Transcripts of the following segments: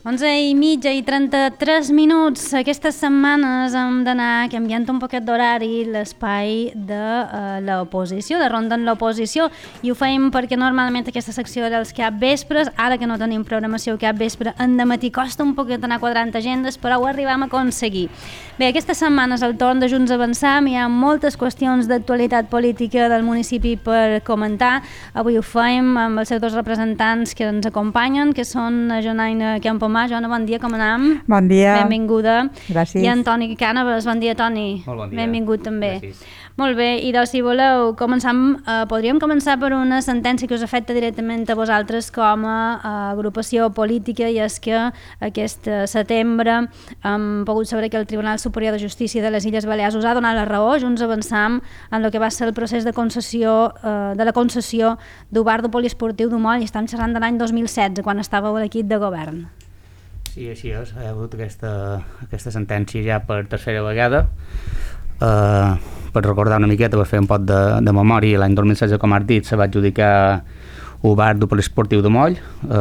11:30 i 33 minuts. Aquestes setmanes hem d'anar canviant un poquet d'horari l'espai de l'oposició, de ronda en l'oposició, i ho feim perquè normalment aquesta secció era els cap vespres. Ara que no tenim programació cap vespre, en dematí costa un poquet anar quadrant agendes, però ho arribam a aconseguir. Bé, aquestes setmanes al torn de Junts Avançam hi ha moltes qüestions d'actualitat política del municipi per comentar. Avui ho feim amb els seus dos representants que ens acompanyen, que són Jonaina Campomà. Joana, bon dia, com anem? Bon dia. Benvinguda. Gràcies. I en Toni Cànovas. Bon dia, Toni. Molt bon dia. Benvingut també. Gràcies. Molt bé, i doncs si voleu podríem començar per una sentència que us afecta directament a vosaltres com a agrupació política, i és que aquest setembre hem pogut saber que el Tribunal Superior de Justícia de les Illes Balears us ha donat la raó. Junts Avançam en el que va ser el procés de concessió de la concessió d'un bar de poliesportiu d'Umoll, i estem xerrant de l'any 2016, quan estàveu a l'equip de govern. Sí, així és. Hi ha hagut aquesta sentència ja per tercera vegada. Per recordar una miqueta, per fer un pot de memòria, l'any 2016, com has dit, se va adjudicar un bar de poliesportiu de Moll,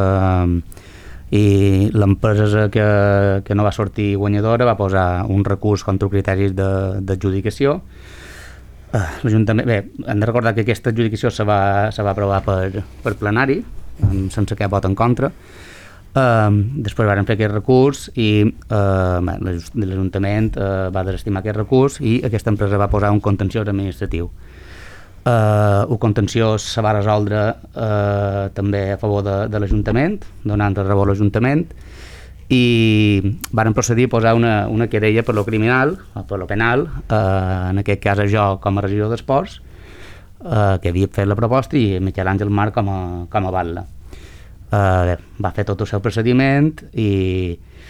i l'empresa que no va sortir guanyadora va posar un recurs contra criteris d'adjudicació. L'Ajuntament, bé, hem de recordar que aquesta adjudicació se va aprovar per plenari, sense cap vot en contra. Després van fer aquest recurs i l'Ajuntament va desestimar aquest recurs i aquesta empresa va posar un contenciós administratiu. El contenciós se va resoldre també a favor de l'Ajuntament, donant raó a l'Ajuntament, i van procedir a posar una querella per lo criminal, per lo penal, en aquest cas jo com a regidor d'Esports, que havia fet la proposta, i Miquel Àngel Marc com a batlle. Va fer tot el seu procediment i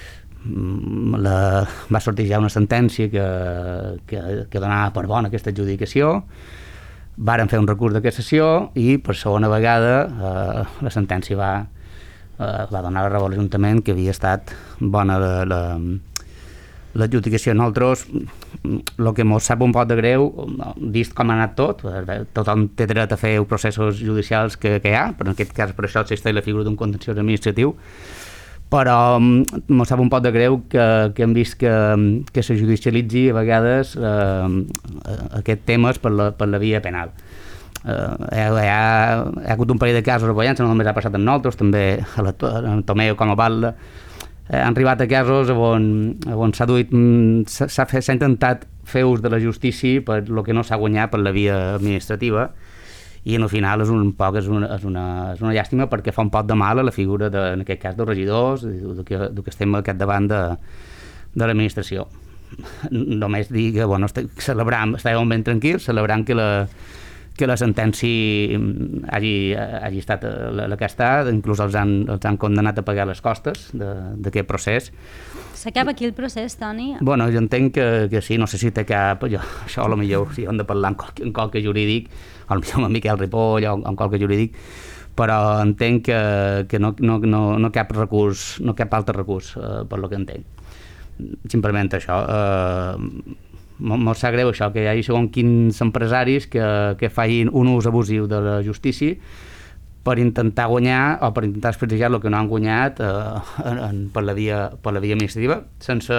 va sortir ja una sentència que donava per bona aquesta adjudicació. Varen fer un recurs de cassació i per segona vegada la sentència va donar la raó a l'Ajuntament, que havia estat bona l'adjudicació. Nosaltres, el que ens sap un poc de greu, vist com ha anat tot, tothom té dret a fer els processos judicials que hi ha, però en aquest cas per això existeix la figura d'un contenciós administratiu, però ens sap un poc de greu que hem vist que se judicialitzi a vegades aquest temes per la via penal. Hi ha hagut un parell de casos a Pollença, no només ha passat amb nosaltres, també a Tomeu com a batlle. Han arribat a casos on s'ha intentat fer ús de la justícia per el que no s'ha guanyat per la via administrativa, i al final és una llàstima, perquè fa un poc de mal a la figura, en aquest cas, dels regidors, que estem al capdavant de l'administració. Només dir que estàvem ben tranquils, celebrant que la sentència hagi estat la que ha estat. Inclús els han condemnat a pagar les costes d'aquest procés. S'acaba aquí el procés, Toni? Bueno, jo entenc que sí, no sé si té cap... Això potser si hem de parlar en qualque jurídic, potser amb Miquel Ripoll o en qualque jurídic, però entenc que no cap recurs, no cap altre recurs, per lo que entenc. Simplement això. Molt sap greu això, que hi hagi segons quins empresaris que facin un ús abusiu de la justícia per intentar guanyar o per intentar desprestigiar el que no han guanyat per la via administrativa, sense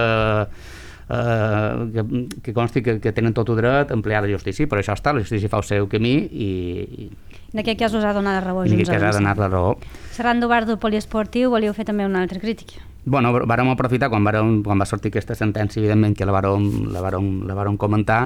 que consti que tenen tot el dret a emplear la justícia. Per això està, la justícia fa el seu camí i en aquest cas us ha donat la raó. En aquest cas ha donat la raó. Xerrant d'un bar de poliesportiu, volíeu fer també una altra crítica. Bueno, vàrem aprofitar quan va sortir aquesta sentència, evidentment que la vàrem comentar,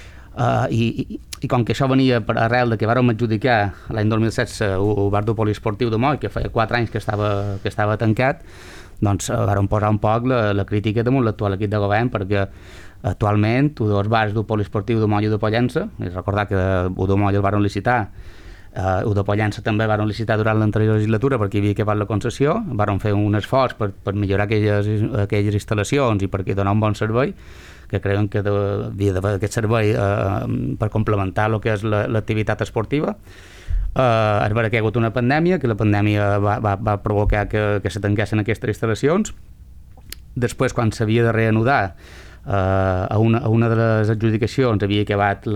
i com que això venia arrel de que vàrem adjudicar l'any 2016 el bar de poliesportiu de Moll, que feia 4 anys que estava tancat, doncs vàrem posar un poc la crítica damunt l'actual equip de govern, perquè actualment els dos bars de poliesportiu de Moll i de Pollença, i recordar que el de Moll el varen licitar, el de Pollença també varen licitar durant l'anterior legislatura perquè hi havia acabat la concessió, varen fer un esforç per millorar aquelles instal·lacions i perquè donar un bon servei, que creuen que havia d'haver aquest servei per complementar el que és l'activitat esportiva. És vera que hi ha hagut una pandèmia, que la pandèmia va provocar que se tanquessin aquestes instal·lacions. Després, quan s'havia de reanudar, a una de les adjudicacions havia acabat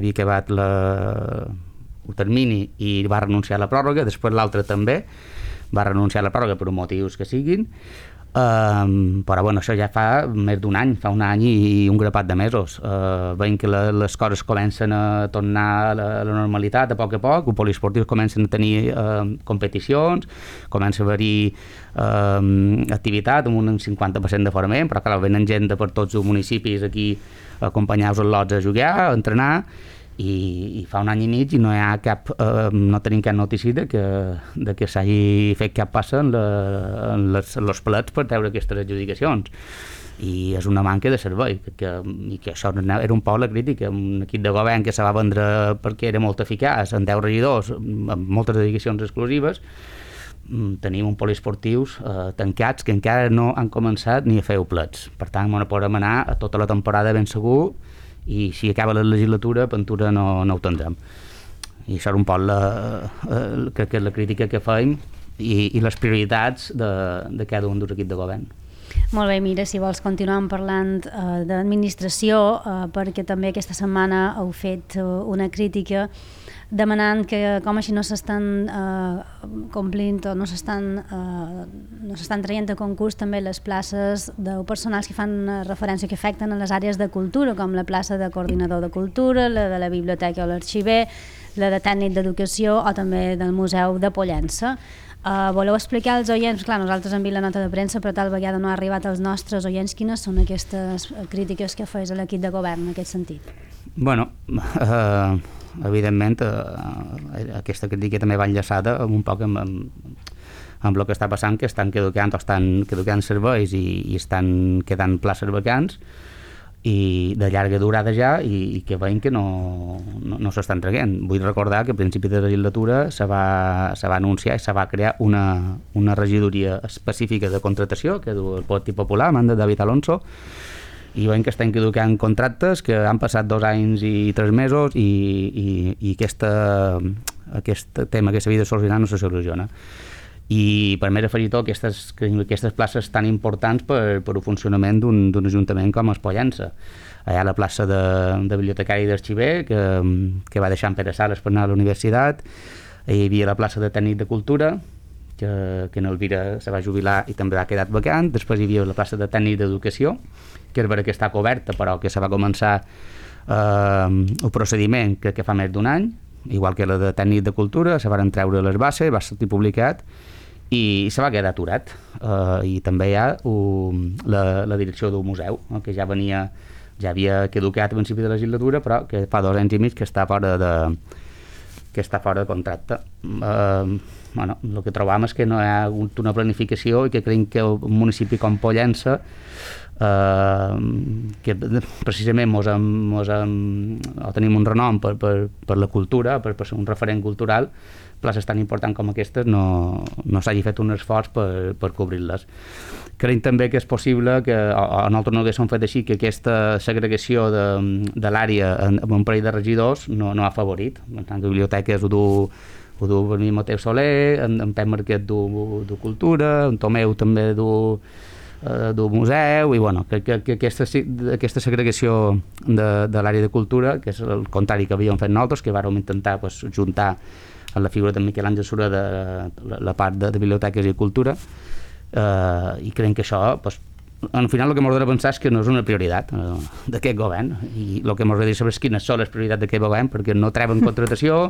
el termini i va renunciar a la pròrroga, després l'altre també, va renunciar a la pròrroga per motius que siguin. Però bueno, això ja fa més d'un any, fa un any i un grapat de mesos. Veiem que les coses comencen a tornar a la normalitat a poc, els poliesportius comencen a tenir competicions, comença a haver-hi activitat amb un 50% d'aforament, però clar, venen gent de per tots els municipis aquí a acompanyar-vos als lots a jugar, a entrenar, i fa un any i mig i no hi ha no tenim cap notícia de que s'hagi fet cap passa en els plets per treure aquestes adjudicacions, i és una manca de servei, i que això era un poc la crítica. Un equip de govern que se va vendre perquè era molt eficaç, amb 10 regidors, amb moltes dedicacions exclusives. Tenim un poliesportius tancats que encara no han començat ni a fer plets. Per tant, podem anar a tota la temporada ben segur, i si acaba la legislatura, Ventura no ho tindrem. I això és un poc crec que és la crítica que fem i les prioritats de cada un dels equips de govern. Molt bé, mira, si vols continuem parlant d'administració, perquè també aquesta setmana heu fet una crítica demanant que com així no s'estan complint o no s'estan traient a concurs també les places de personals que fan referència que afecten a les àrees de cultura, com la plaça de coordinador de cultura, la de la biblioteca o l'arxiver, la de tècnic d'educació o també del Museu de Pollença. Voleu explicar als oients, clar, nosaltres hem vist la nota de premsa, però tal vegada no ha arribat als nostres oients, quines són aquestes crítiques que fes a l'equip de govern en aquest sentit? Bueno, evidentment aquesta crítica també va enllaçada un poc amb el que està passant, que estan caducant serveis i estan quedant places vacants i de llarga durada ja, i que veiem que no s'estan traient. Vull recordar que a principi de legislatura se va anunciar i se va crear una regidoria específica de contratació que du el Partit Popular, a manda de David Alonso, i veiem que estan caducant contractes que han passat 2 anys i 3 mesos i aquest tema que s'havia de solucionar no se soluciona. I per més afegir tot aquestes places tan importants per al funcionament d'un ajuntament com Pollença. Hi ha la plaça de bibliotecari i d'arxiver que va deixar en Pere Sales per anar a la universitat, hi havia la plaça de tècnic de cultura que en Elvira se va jubilar i també ha quedat vacant, després hi havia la plaça de tècnic d'educació que és vera que està coberta però que se va començar el procediment crec que fa més d'un any, igual que la de tècnic de cultura, se van treure les bases, va sortir publicat i se va quedar aturat. I també hi ha la direcció del museu, que ja havia caducat a principi de la legislatura, però que fa 2 anys i mig que està fora de contracte. El que trobam és que no hi ha hagut una planificació i que creiem que un municipi com Pollença, que precisament tenim un renom per la cultura, per ser un referent cultural, places tan importants com aquestes no s'hagi fet un esforç per cobrir-les. Creiem també que és possible que, o nosaltres no haguéssim fet així, que aquesta segregació de l'àrea amb un parell de regidors no ha afavorit. En tant que biblioteques ho du per mi Mateu Soler, en Pep Marquet du cultura, en Tomeu també du museu, i bueno, que aquesta segregació de l'àrea de cultura, que és el contrari que havíem fet nosaltres, que vàrem intentar juntar a la figura de Miquel Àngel Sureda la part de biblioteques i cultura, i creiem que això, al final el que m'agrada pensar és que no és una prioritat d'aquest govern, i el que m'agrada saber és quines són les prioritats d'aquest govern, perquè no treuen contratació,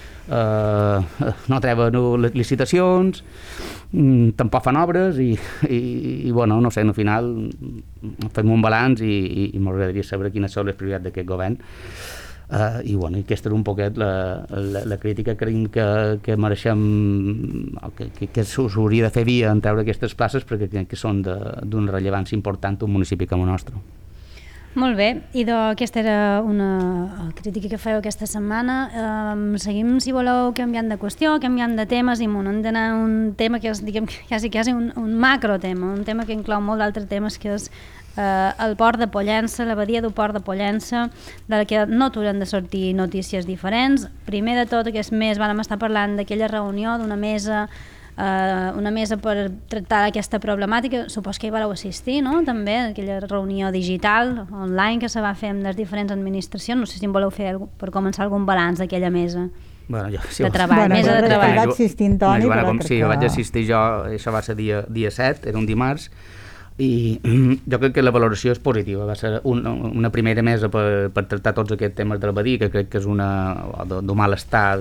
no treuen licitacions, tampoc fan obres i bueno, no sé, al final fem un balanç i m'agradaria saber quines són les prioritats d'aquest govern. I bueno, aquesta és un poquet la crítica que creiem que mereixem, que s'hauria de fer via en treure aquestes places, perquè crec que són d'una rellevància important un municipi com el nostre. Molt bé, i aquesta era una crítica que fèieu aquesta setmana. Seguim, si voleu, canviant de qüestió, canviant de temes, i m'ho d'anar un tema que és, diguem, quasi un macrotema, un tema que inclou molt d'altres temes, que és el port de Pollença, l'abadia del port de Pollença, de la que no t'hauran de sortir notícies diferents. Primer de tot, aquest mes vam estar parlant d'aquella reunió d'una mesa per tractar aquesta problemàtica. Supos que hi vareu assistir, no? També, aquella reunió digital, online, que se va fer amb les diferents administracions. No sé si en voleu fer per començar algun balanç d'aquella mesa. Bueno, de treball, mesa de treball. Va assistir en Toni, però crec que... Sí, vaig assistir jo, això va ser dia 7, era un dimarts, i jo crec que la valoració és positiva. Va ser una primera mesa per tractar tots aquests temes de la badia, que crec que és d'un malestar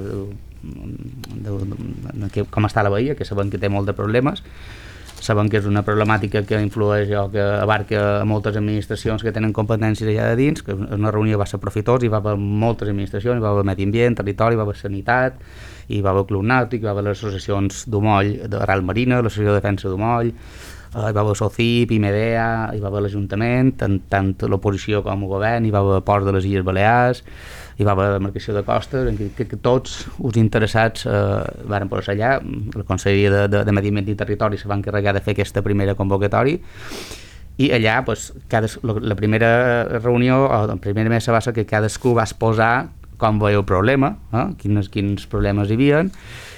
com està la badia, que sabem que té molt de problemes, sabem que és una problemàtica que influeix o que abarca moltes administracions que tenen competències allà de dins, que una reunió va ser profitosa, hi va haver moltes administracions, hi va haver medi ambient, territori, hi va haver sanitat, hi va haver club nàutic, hi va haver les associacions d'Umoll, d'Aral Marina, l'Associació de Defensa d'Umoll, hi va haver SOCIP, IMEDEA, hi va haver l'Ajuntament, tant l'oposició com el govern, hi va haver Ports de les Illes Balears, hi va haver demarcació de costes, en què tots els interessats varen posar allà. La Conselleria de Medi Ambient i Territori se va encarregar de fer aquesta primera convocatòria, i allà la primera reunió, o la primera mesa va ser que cadascú va exposar com veia el problema, quins problemes hi havia,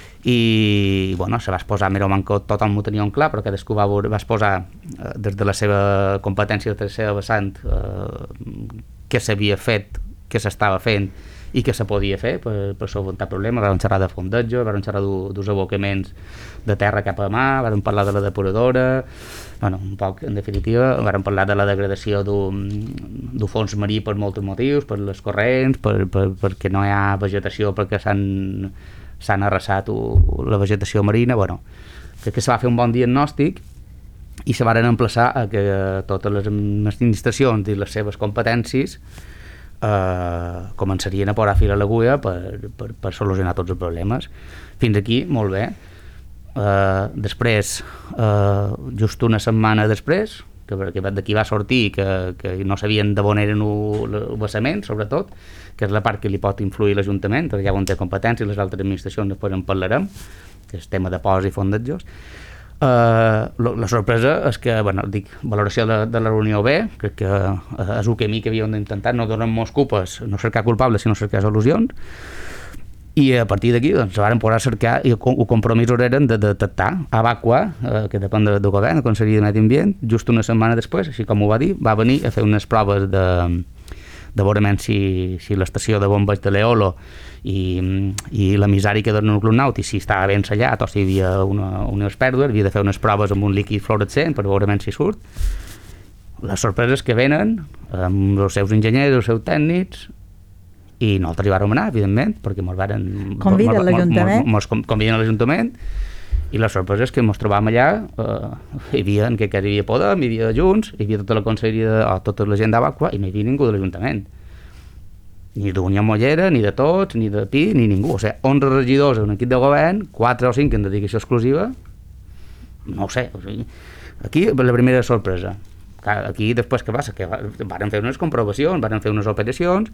i bueno, se va exposar més o menys tothom ho teníem clar, però cadascú va exposar des de la seva competència, des de la seva vessant, què s'havia fet, què s'estava fent i què se podia fer per solventar problemes. Vam xerrar de fondejos, vam xerrar dels abocaments de terra cap a mà, vam parlar de la depuradora, bueno, un poc, en definitiva, vam parlar de la degradació d'un fons marí per molts motius, per les corrents, perquè no hi ha vegetació, perquè s'han arrasat la vegetació marina. Bueno, crec que se va fer un bon diagnòstic i se varen emplaçar a que totes les administracions i les seves competències començarien a posar fil a l'agulla per solucionar tots els problemes. Fins aquí, molt bé. Després, just una setmana després, que d'aquí va sortir que no sabien d'on eren el vessament, sobretot, que és la part que li pot influir l'Ajuntament, perquè ja on té competència, i les altres administracions després en parlarem, que és tema de ports i fondejos. La sorpresa és que, valoració de la reunió B, crec que és el camí que havíem d'intentar, no donem molts culpes, no cercar culpables, sinó cercar solucions, i a partir d'aquí se van posar a cercar, i el compromís eren de detectar Abaqua, que depèn del govern, la Conselleria de Medi Ambient, just una setmana després, així com ho va dir, va venir a fer unes proves de veurement si l'estació de bombes de l'Eolo i l'emissari que dona el club nàutic, si estava ben sellat o si hi havia unes pèrdues, havia de fer unes proves amb un líquid fluorescent per veurement si surt. Les sorpreses que venen amb els seus enginyers, els seus tècnics, i nosaltres hi vàrem anar, evidentment, perquè mos conviden a l'Ajuntament, i la sorpresa és que ens trobàvem allà, hi havia Podem, hi havia Junts, hi havia tota la conselleria, tota la gent d'Abaqua, i no hi havia ningú de l'Ajuntament. Ni d'Unió Mollera, ni de Tots, ni de Pi, ni ningú. O sigui, 11 regidors en un equip de govern, 4 o 5 en dedicació exclusiva, no ho sé. O sigui, aquí la primera sorpresa. Aquí després què passa? Que varen fer unes comprovacions, varen fer unes operacions,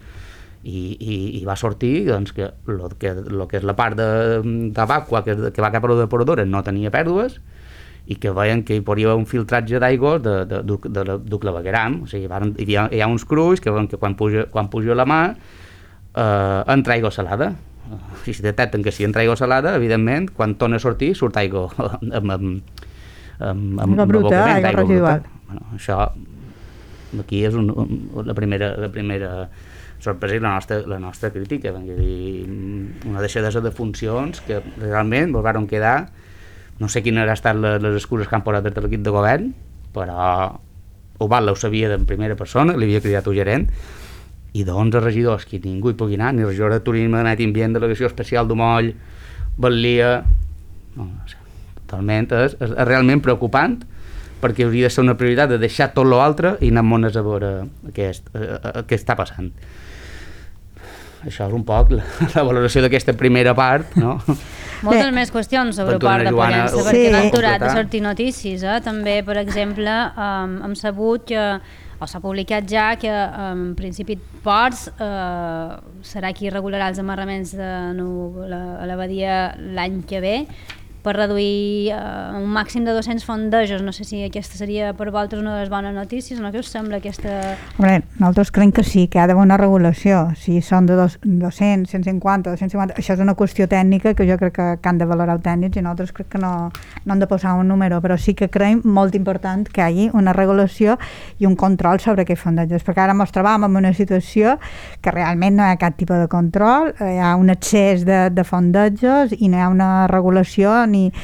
i va sortir doncs, que el que és la part d'Abaqua que va cap a la depuradora no tenia pèrdues, i que veien que hi podria haver un filtratge d'aigua de clavegueram. O sigui, hi ha uns crulls que veuen que quan puja la mà entra aigua salada, i si detecten que si entra aigua salada, evidentment quan torna a sortir surt aigua amb bruta, aigua residual. Això aquí és la primera sorpresa, i la nostra crítica, una deixadesa de funcions que realment ens varen quedar. No sé quines han estat les excuses que han posat des de l'equip de govern, però Oval ho sabia en primera persona, li havia cridat un gerent, i d'11 regidors que ningú hi pugui anar, ni regidor de turisme, de Medi Ambient, delegació especial d'Umoll, Batllia, no sé, totalment, és realment preocupant, perquè hauria de ser una prioritat de deixar tot l'altre i anar amb mones a veure què està passant. Això és un poc la valoració d'aquesta primera part, no? Moltes més qüestions sobre el port de Pollença, perquè no han aturat de sortir notícies. També, per exemple, hem sabut que, o s'ha publicat ja, que en principi Ports serà qui regularà els amarraments a la badia l'any que ve, per reduir un màxim de 200 fondejos. No sé si aquesta seria per vosaltres una de les bones notícies, no? Què us sembla aquesta... Hombre, nosaltres creiem que sí, que ha d'haver una regulació. Si són de 200, 150, 250, això és una qüestió tècnica que jo crec que han de valorar els tècnics i nosaltres crec que no han de posar un número, però sí que creiem molt important que hi hagi una regulació i un control sobre aquests fondejos, perquè ara ens trobam en una situació que realment no hi ha cap tipus de control, hi ha un excés de fondejos i no hi ha una regulació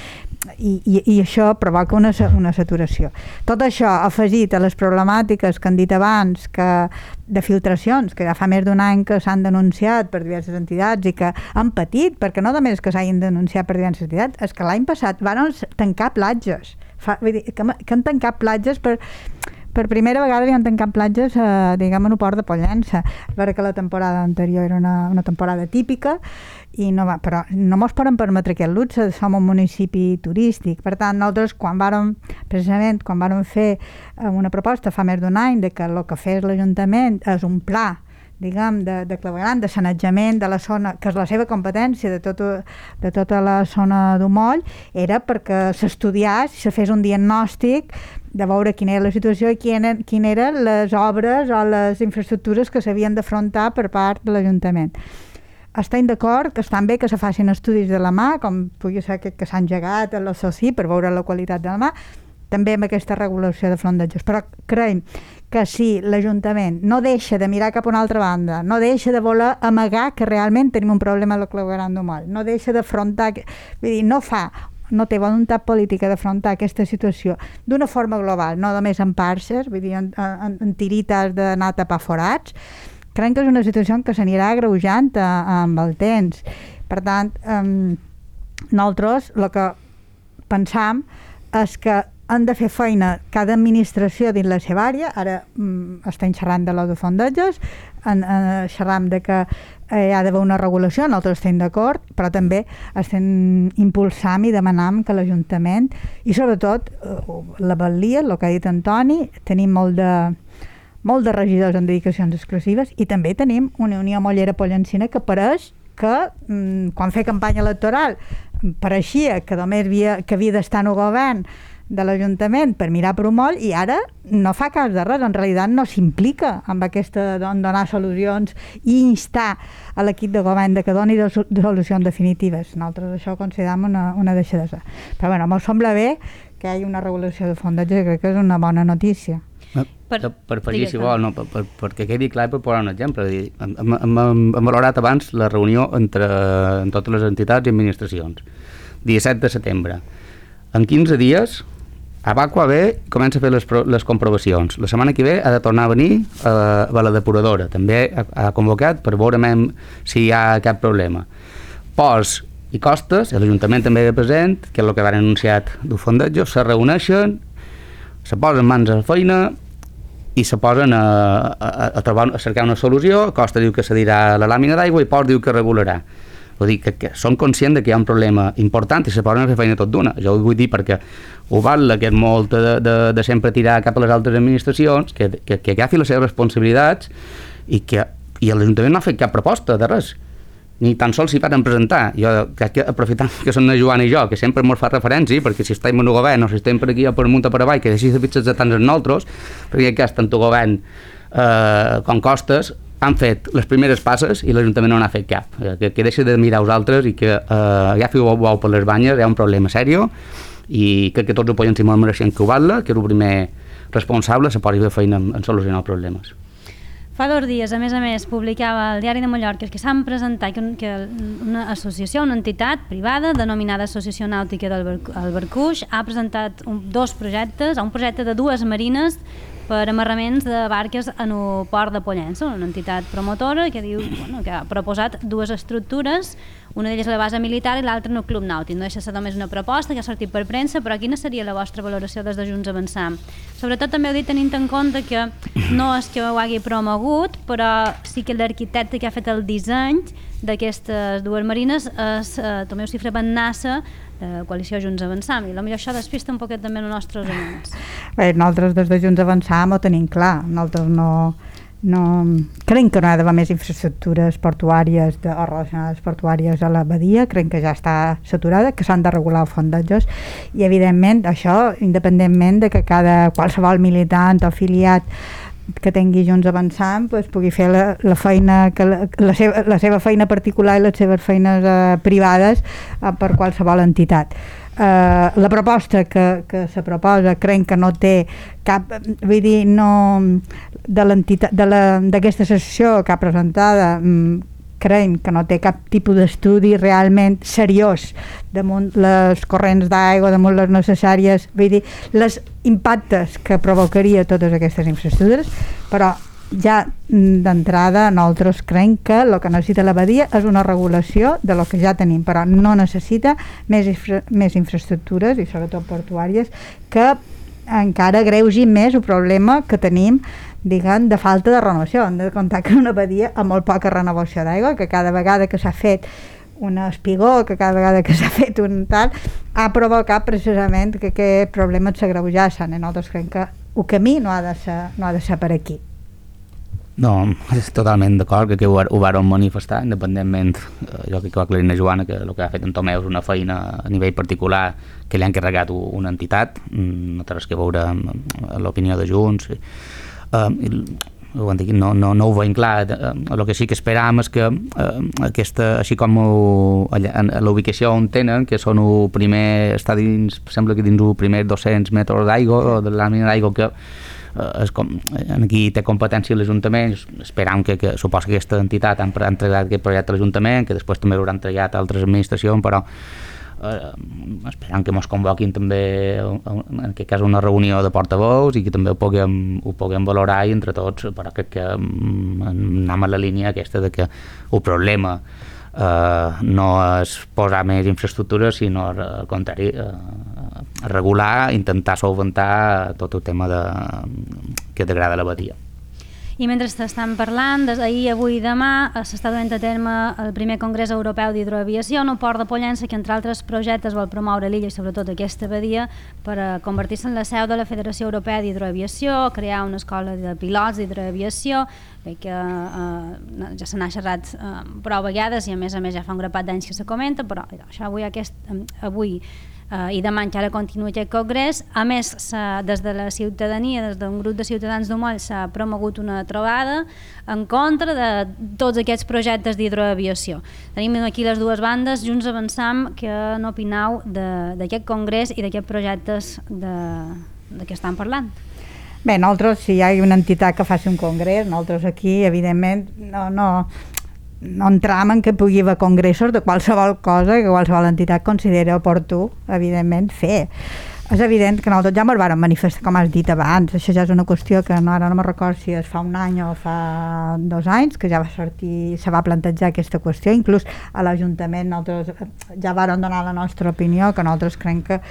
i això provoca una saturació. Tot això afegit a les problemàtiques que han dit abans, de filtracions, que ja fa més d'un any que s'han denunciat per diverses entitats i que han patit, perquè no només que s'hagin denunciat per diverses entitats, és que l'any passat van tancar platges, que han tancat platges per primera vegada havien tancat platges diguem en el port de Pollença, perquè la temporada anterior era una temporada típica i però no mos poden permetre aquest luxe, som un municipi turístic. Per tant, nosaltres quan vàrem fer una proposta fa més d'un any de que el que fes l'Ajuntament és un pla diguem, de clavegueram, de sanejament de la zona, que és la seva competència de tota la zona d'Umoll, era perquè s'estudiés, se fes un diagnòstic de veure quina era la situació i quines eren les obres o les infraestructures que s'havien d'afrontar per part de l'Ajuntament. Estem d'acord que estan bé que se facin estudis de la mà, com pugui ser aquest que s'ha engegat a l'Associ per veure la qualitat de la mà, també amb aquesta regulació de fondejos, però creiem que si l'Ajuntament no deixa de mirar cap a una altra banda, no deixa de voler amagar que realment tenim un problema a la clavegueram d'Umoll, no deixa d'afrontar, vull dir, no té voluntat política d'afrontar aquesta situació d'una forma global, no només en parxes, vull dir, en tirites d'anar a tapar forats, creiem que és una situació que s'anirà agreujant amb el temps. Per tant, nosaltres el que pensam és que han de fer feina cada administració dins la seva àrea. Ara estem xerrant de de fondejos, xerram de que hi ha d'haver una regulació, nosaltres estem d'acord, però també estem impulsant i demanant que l'Ajuntament, i sobretot la Batllia, el que ha dit Antoni, tenim molt de regidors en dedicacions exclusives i també tenim una Unió Mollera Pollencina que pareix que quan fer campanya electoral pareixia que només havia d'estar en el govern de l'Ajuntament per mirar per un moll i ara no fa cas de res, en realitat no s'implica amb aquesta donar solucions i instar a l'equip de govern de que doni solucions definitives. Nosaltres això ho considerem una deixadesa. Però bueno, m'ho sembla bé que hi hagi una regulació de fondejos, crec que és una bona notícia. Per afegir, si vol, no, perquè quedi clar, per posar un exemple. Hem valorat abans la reunió entre totes les entitats i administracions. Dia 7 de setembre. En 15 dies, Abaqua ve i comença a fer les comprovacions. La setmana que ve ha de tornar a venir a la depuradora. També ha convocat per veure si hi ha cap problema. Pors i costes, l'Ajuntament també ve present, que és el que van anunciar del fondejo, se reuneixen, se posen mans a la feina i se posen a cercar una solució. Costa diu que cedirà la làmina d'aigua i Pors diu que regularà. Vull dir que són conscients que hi ha un problema important i se posen a fer feina tot d'una. Jo ho vull dir perquè ho val que és molt de sempre tirar cap a les altres administracions, que agafi les seves responsabilitats i l'Ajuntament no ha fet cap proposta de res, ni tan sols s'hi poden presentar. Jo crec que aprofitant que són la Joana i jo, que sempre ens fa referència, perquè si estem en el govern o si estem per aquí o per amunt o per avall, que deixis de fixar tant en nosaltres, perquè que tant el govern com costes han fet les primeres passes i l'Ajuntament no n'ha fet cap. Que deixi de mirar els altres i que agafi el bou per les banyes, hi ha un problema sèrio i crec que tots ho poden ser molt mereixent que ho val, que és el primer responsable, se posi fer feina en solucionar els problemes. Fa 2 dies, a més, publicava el Diari de Mallorca que s'han presentat que una associació, una entitat privada denominada Associació Nàutica del Barcuix ha presentat 2 projectes, un projecte de 2 marines per amarraments de barques en el port de Pollença, una entitat promotora que diu que ha proposat 2 estructures, una d'elles a la base militar i l'altra en el club nàutic. No deixa de ser només una proposta que ha sortit per premsa, però quina seria la vostra valoració des de Junts Avançar? Sobretot també heu dit tenint en compte que no és que ho hagi promogut, però sí que l'arquitecte que ha fet el disseny d'aquestes 2 marines és Tomeu Cifra Bennassa, de Coalició Junts Avançar, i potser això despista un poquet també els nostres oients. Bé, nosaltres des de Junts Avançar ho tenim clar, nosaltres Creiem que no ha d'haver més infraestructures portuàries o relacionades portuàries a la badia, creiem que ja està saturada, que s'han de regular els fondejos i evidentment això independentment de que qualsevol militant o afiliat que tingui Junts Avançant pugui fer la feina la seva feina particular i les seves feines privades per qualsevol entitat. La proposta que se proposa creiem que no té cap, vull dir, no d'aquesta associació que ha presentada creiem que no té cap tipus d'estudi realment seriós damunt les corrents d'aigua, damunt les necessàries, vull dir, les impactes que provocaria totes aquestes infraestructures, però ja d'entrada nosaltres creiem que el que necessita la badia és una regulació de lo que ja tenim, però no necessita més infraestructures i sobretot portuàries que encara agreugi més el problema que tenim, diguem, de falta de renovació. Hem de comptar que una badia amb molt poca renovació d'aigua, que cada vegada que s'ha fet un espigó, que cada vegada que s'ha fet un tal, ha provocat precisament que aquests problemes s'agreujassen. Nosaltres creiem que el camí no ha de ser per aquí. No, és totalment d'acord, que ho varen manifestar independentment, jo crec que va aclarir Joana que el que ha fet en Tomeu és una feina a nivell particular que li han encarregat una entitat, no té res que veure amb l'opinió de Junts, no ho veiem clar. El que sí que esperàvem és que aquesta, així com la ubicació on tenen, que són el primer, està dins, sembla que dins els primers 200 metres d'aigua, o de la mínima d'aigua que aquí té competència l'Ajuntament, esperam que suposo que aquesta entitat han entregat aquest projecte a l'Ajuntament, que després també l'hauran entregat a altres administracions, però esperam que ens convoquin també en aquest cas una reunió de portaveus i que també ho puguem valorar i entre tots, però crec que anem a la línia aquesta de que el problema no és posar més infraestructures, sinó al contrari, regular, intentar solventar tot el tema que degrada la badia. I mentre estan parlant, ahir, avui i demà s'està duent a terme el primer Congrés Europeu d'Hidroaviació en el port de Pollença, que entre altres projectes vol promoure l'illa i sobretot aquesta badia per a convertir-se en la seu de la Federació Europea d'Hidroaviació, crear una escola de pilots d'hidroaviació, que ja se n'ha xerrat prou vegades i a més ja fa un grapat d'anys que se comenta, però això avui i demà encara continua aquest congrés. A més, des de la ciutadania, des d'un grup de ciutadans d'Omoll s'ha promogut una trobada en contra de tots aquests projectes d'hidroaviació. Tenim aquí les dues bandes, Junts Avançam, que n'opineu d'aquest congrés i d'aquests projectes de què estan parlant. Bé, nosaltres, si hi ha una entitat que faci un congrés, nosaltres aquí, evidentment, no entram en que pugui haver congressos de qualsevol cosa que qualsevol entitat considera oportú, evidentment, fer. És evident que nosaltres ja ens vàrem manifestar, com has dit abans, això ja és una qüestió que ara no me'n recordo si es fa un any o fa 2 anys, que ja va sortir, se va plantejar aquesta qüestió, inclús a l'Ajuntament nosaltres ja vàrem donar la nostra opinió, que nosaltres creiem que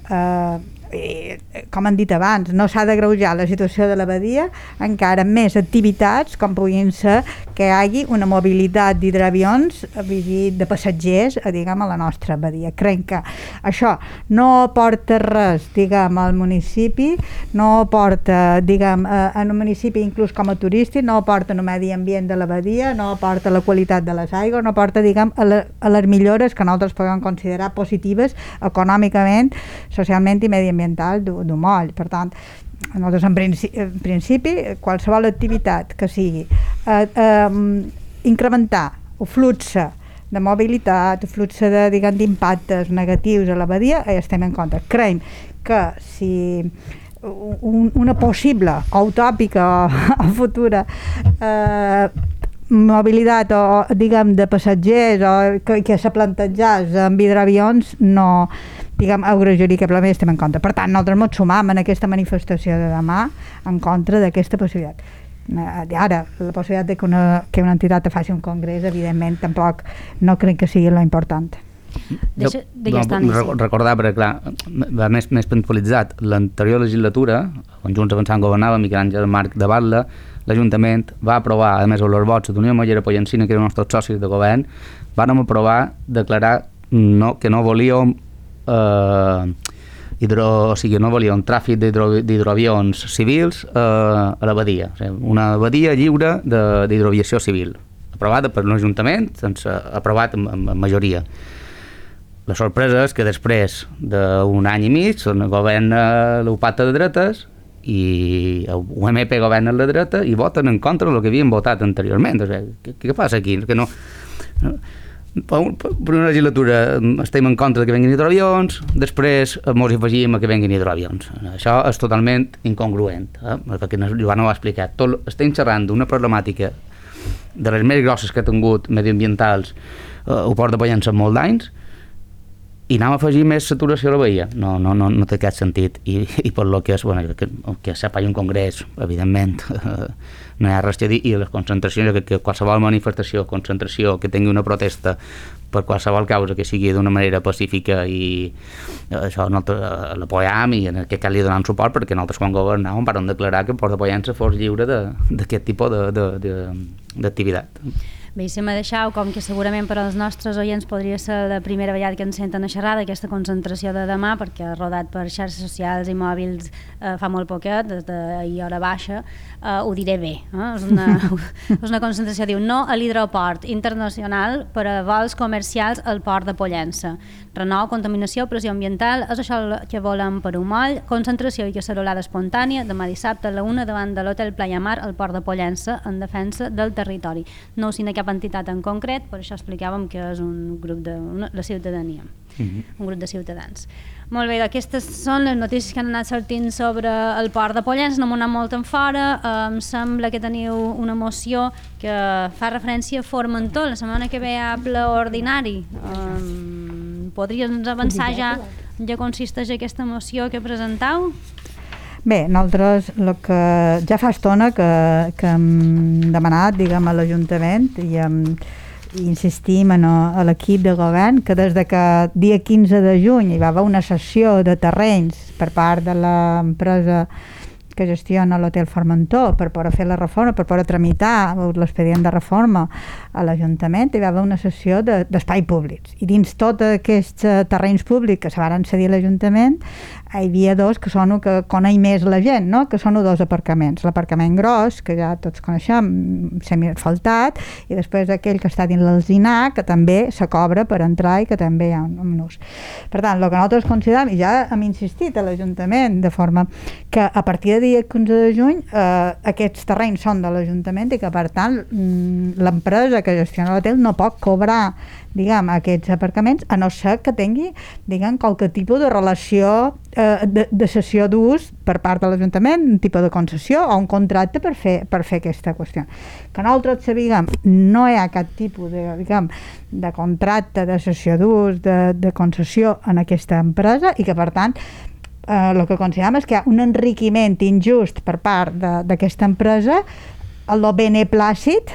com han dit abans, no s'ha d'agreujar la situació de la badia encara més activitats com puguin ser que hi hagi una mobilitat d'hidroavions de passatgers a la nostra badia. Crec que això no aporta res al municipi, no aporta en un municipi inclús com a turístic, no aporta el medi ambient de la badia, no aporta la qualitat de les aigües, no aporta a les millores que nosaltres podem considerar positives econòmicament, socialment i mediambiental d'Omoll. Per tant, nosaltres en principi qualsevol activitat que sigui incrementar el flux de mobilitat, el flux d'impactes negatius a la badia, estem en contra. Creiem que si una possible o utòpica o futura mobilitat o de passatgers o que se plantejés amb hidroavions no agreujaria aquest problema i estem en contra. Per tant, nosaltres ens sumam en aquesta manifestació de demà en contra d'aquesta possibilitat. Ara, la possibilitat que una entitat faci un congrés, evidentment, tampoc no crec que sigui lo important. Recordar, perquè clar, va més puntualitzat, l'anterior legislatura, quan Junts Avançant governava, Miquel Àngel Marc de Batlle, l'Ajuntament va aprovar, a més, els vots d'Unió Mollera Pollencina, que eren els nostres socis de govern, van aprovar declarar que no volíem o sigui, no volia un tràfic d'hidroavions civils a la badia, o sigui, una badia lliure d'hidroaviació civil, aprovada per un ajuntament, aprovat amb majoria. La sorpresa és que després d'un any i mig governa l'UPATA de dretes i UMP governa la dreta i voten en contra del que havien votat anteriorment. O sigui, què passa aquí? Que no, per una legislatura estem en contra que venguin hidroavions, després ens afegim a que venguin hidroavions. Això és totalment incongruent, perquè Joan ho ha explicat. Estem xerrant d'una problemàtica de les més grosses que ha tingut mediambientals el Port de Pollença en molts d'anys, i anem a afegir més saturació a la veïa. No té cap sentit. I per lo que és, bueno, que s'apaga un congrés, evidentment, no hi ha res a dir, i les concentracions, que qualsevol manifestació, concentració, que tingui una protesta per qualsevol causa que sigui d'una manera pacífica, i això nosaltres l'apoyam, i en aquest cas li donem suport, perquè nosaltres quan governàvem vam declarar que el Port de Pollença fos lliure d'aquest tipus d'activitat. Bé, si me deixeu, com que segurament per als nostres oients podria ser la primera vegada que ens senten a xerrar d'aquesta concentració de demà, perquè ha rodat per xarxes socials i mòbils fa molt poquet, des d'ahir hora baixa, ho diré bé. És una concentració, diu, no a l'hidroport internacional per a vols comercials al Port de Pollença. Renou, contaminació, pressió ambiental, és això el que volem per un moll. Concentració i cacerolada espontània, demà dissabte a la 1 davant de l'Hotel Playa Mar al Port de Pollença en defensa del territori. No ho signa cap entitat en concret, per això explicàvem que és un grup de la ciutadania, un grup de ciutadans. Molt bé, aquestes són les notícies que han anat sortint sobre el Port de Pollença, no m'ho anat molt en fora. Em sembla que teniu una moció que fa referència a Formentor, la setmana que ve a ple ordinari. Podries avançar ja en què consisteix aquesta moció que presentau? Bé, nosaltres ja fa estona que hem demanat, diguem, a l'Ajuntament i insistim a l'equip de govern que des que dia 15 de juny hi va haver una cessió de terrenys per part de l'empresa que gestiona l'Hotel Formentor per poder fer la reforma, per poder tramitar l'expedient de reforma a l'Ajuntament, hi va haver una cessió d'espai públics. I dins tots aquests terrenys públics que se van cedir a l'Ajuntament hi havia dos que són el que coneix més la gent, no? Que són dos aparcaments. L'aparcament gros, que ja tots coneixem, semiasfaltat, i després aquell que està dins l'Alzinar, que també se cobra per entrar i que també hi ha un ús. Per tant, el que nosaltres considerem, i ja hem insistit a l'Ajuntament, de forma que a partir de dia 15 de juny aquests terrenys són de l'Ajuntament i que per tant l'empresa que gestiona l'hotel no pot cobrar, diguem, aquests aparcaments a no ser que tingui, diguem, qualque tipus de relació de cessió d'ús per part de l'Ajuntament, un tipus de concessió o un contracte per fer aquesta qüestió. Que nosaltres sabíem, no hi ha cap tipus de contracte de cessió d'ús, de concessió en aquesta empresa, i que per tant el que considerem és que hi ha un enriquiment injust per part d'aquesta empresa a lo beneplàcit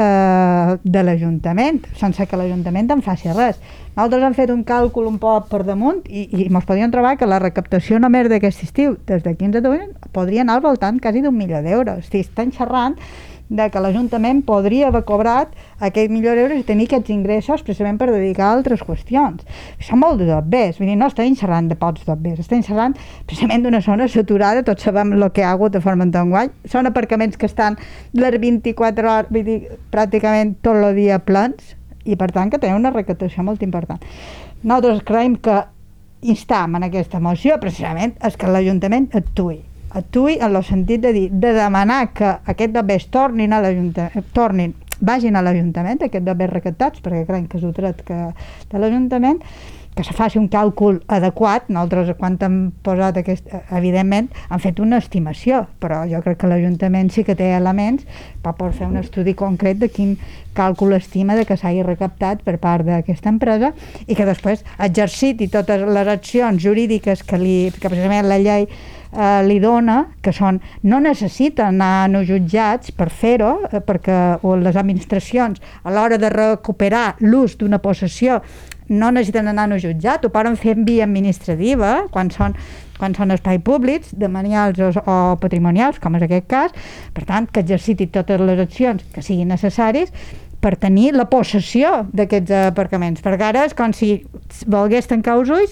de l'Ajuntament, sense que l'Ajuntament en faci res. Nosaltres hem fet un càlcul un poc per damunt i ens podríem trobar que la recaptació només d'aquest estiu, des de 15 de juny, podria anar al voltant quasi d'1 milió d'euros. Estan xerrant de que l'Ajuntament podria haver cobrat aquest 1 milió d'euros i tenir aquests ingressos precisament per dedicar a altres qüestions. Són molt dobbers, vull dir, no estem xerrant de pocs dobbers, estem xerrant precisament d'una zona saturada, tots sabem el que hi ha hagut a Formentor enguany, són aparcaments que estan les 24 hores, vull dir, pràcticament tot el dia plens, i per tant que tenen una recaptació molt important. Nosaltres creiem que instam en aquesta moció precisament és que l'Ajuntament actuï en el sentit de dir, de demanar que aquests dobbers tornin a l'Ajuntament, vagin a l'Ajuntament, aquests dobbers recaptats, perquè creiem que és un dret de l'Ajuntament, que se faci un càlcul adequat. Nosaltres, quan hem posat evidentment, hem fet una estimació, però jo crec que l'Ajuntament sí que té elements per poder fer un estudi concret de quin càlcul estima de que s'hagi recaptat per part d'aquesta empresa i que després exerciti totes les accions jurídiques que precisament la llei li dona, que són, no necessiten anar a jutjats per fer-ho, perquè les administracions a l'hora de recuperar l'ús d'una possessió no necessiten anar a jutjat, ho poden fer en via administrativa quan són espais públics, demanials o patrimonials, com és aquest cas. Per tant, que exerciti totes les accions que siguin necessàries per tenir la possessió d'aquests aparcaments, perquè ara és com si volgués tancar els ulls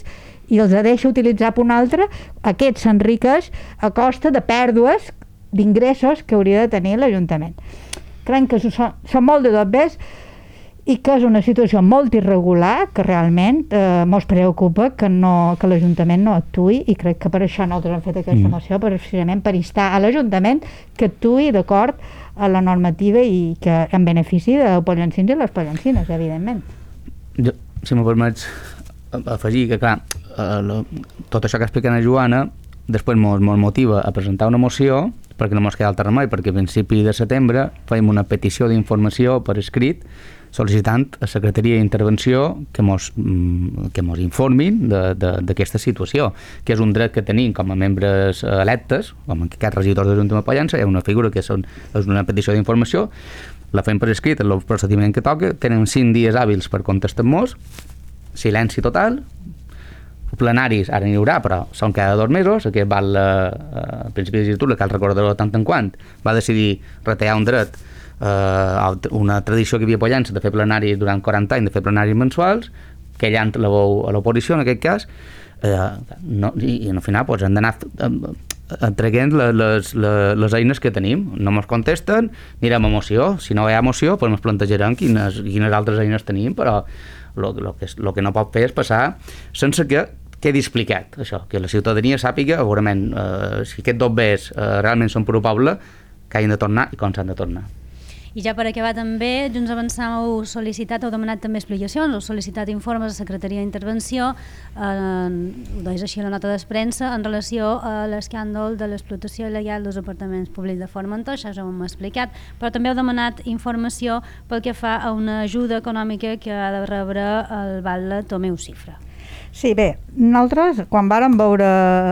i els deixa utilitzar per un altre, aquest s'enriqueix a costa de pèrdues d'ingressos que hauria de tenir l'Ajuntament. Crec que són molt de dobbers i que és una situació molt irregular, que realment mos preocupa que l'Ajuntament no actuï, i crec que per això nosaltres hem fet aquesta moció, precisament per instar a l'Ajuntament que actuï d'acord a la normativa i que en benefici dels pollencins i les pollencines, evidentment. Jo, si m'ho permets afegir que, clar, tot això que explica la Joana després mos motiva a presentar una moció, perquè no mos queda altre remei, perquè a principi de setembre fèiem una petició d'informació per escrit sol·licitant a Secretaria d'Intervenció que mos informin d'aquesta situació, que és un dret que tenim com a membres electes, com en aquest regidors de l'Ajuntament de Pollença. Hi ha una figura que és una petició d'informació, la fem per escrit en el procediment que toca, tenen 5 dies hàbils per contestar-nos, silenci total. Plenaris ara n'hi haurà, però són cada 2 mesos. Aquest val a principi de legislatura, que el recordaré tant en quant, va decidir retallar un dret, una tradició que hi havia a Pollença de fer plenaris durant 40 anys, de fer plenaris mensuals, que ell la veu a l'oposició en aquest cas, i al final doncs, hem d'anar entreguent les eines que tenim. No ens contesten, anirem a moció. Si no hi ha moció, doncs ens plantejarem quines altres eines tenim, però el que no pot fer és passar sense que quedi explicat això, que la ciutadania sàpiga segurament si aquests dobbers realment són probables, que hagin de tornar i com s'han de tornar. I ja per acabar també, Junts Avançam heu sol·licitat, heu demanat també explicacions, heu sol·licitat informes a Secretaria d'Intervenció, ho deis així a la nota de premsa, en relació a l'escàndol de l'explotació il·legal dels apartaments públics de Formentor, això ja ho hem explicat, però també heu demanat informació pel que fa a una ajuda econòmica que ha de rebre el Batlle Tomeu Cifra. Sí, bé, nosaltres quan vàrem veure,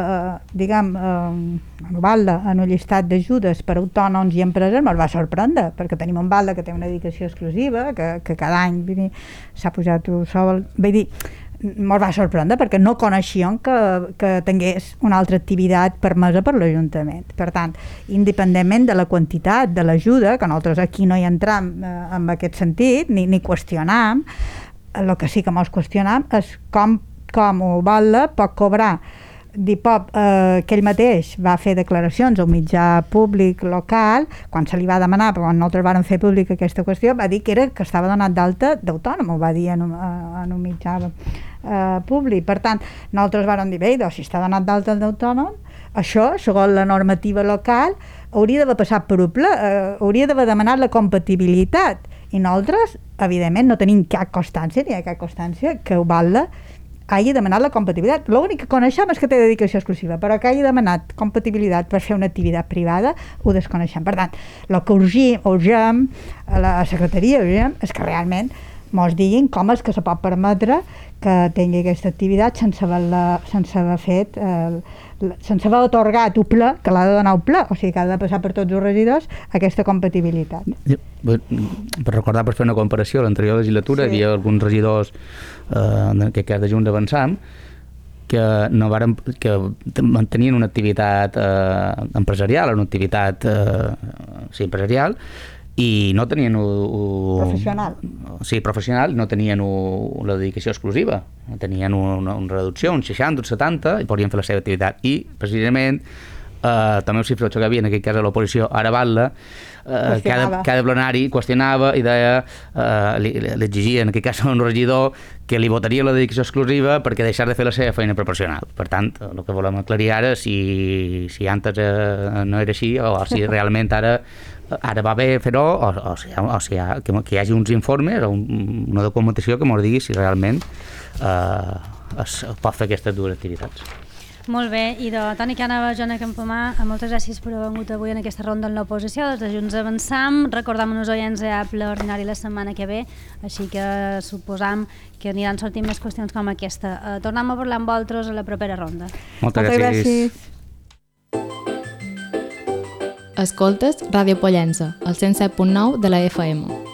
el Batlle en un llistat d'ajudes per a autònoms i empreses, ens va sorprendre, perquè tenim un Batlle que té una dedicació exclusiva, que cada any s'ha pujat un sou, vull dir, ens va sorprendre perquè no coneixíem que tingués una altra activitat permesa per l'Ajuntament. Per tant, independentment de la quantitat de l'ajuda, que nosaltres aquí no hi entram en aquest sentit, ni qüestionam, el que sí que ens qüestionam és com el Batlle pot cobrar que ell mateix va fer declaracions a un mitjà públic local, quan se li va demanar, però quan nosaltres vàrem fer pública aquesta qüestió, va dir que estava donat d'alta d'autònom, ho va dir en un mitjà públic. Per tant, nosaltres vàrem dir, bé, si està donat d'alta d'autònom, això, segons la normativa local, hauria d'haver passat per un ple, hauria d'haver demanat la compatibilitat, i nosaltres, evidentment, no tenim cap constància, ni hi ha cap constància que el Batlle hagi demanat la compatibilitat. L'únic que coneixem és que té dedicació exclusiva, però que hagi demanat compatibilitat per fer una activitat privada ho desconeixem. Per tant, el que urgem a la secretaria és que realment mos diguin com és que se pot permetre que tingui aquesta activitat sense haver otorgat un ple, que l'ha de donar un ple, o sigui que ha de passar per tots els regidors aquesta compatibilitat. Per recordar, per fer una comparació, a l'anterior legislatura hi havia alguns regidors que de Junts Avançam que mantenien una activitat empresarial, una activitat empresarial, i no tenien professional, no tenien la dedicació exclusiva, tenien una reducció, un 60, un 70, i podien fer la seva activitat. I precisament també el Cifra que havia en aquest cas a l'oposició, ara Batlle, cada plenari qüestionava i deia, li exigia en aquest cas a un regidor que li votaria la dedicació exclusiva perquè deixar de fer la seva feina proporcional. Per tant, el que volem aclarir ara si antes no era així o si realment ara va bé fer-ho o que hi hagi uns informes o una documentació que ens digui si realment es pot fer aquestes dues activitats. Molt bé, i de Toni Cànava, Joana Campomà, moltes gràcies per haver vingut avui en aquesta ronda en l'oposició des de Junts Avançam. Recordam uns oients a ple ordinari la setmana que ve, així que suposam que aniran sortint més qüestions com aquesta. Tornem a parlar amb vosaltres a la propera ronda. Moltes gràcies. Escoltes Ràdio Pollença, el 107.9 de la FM.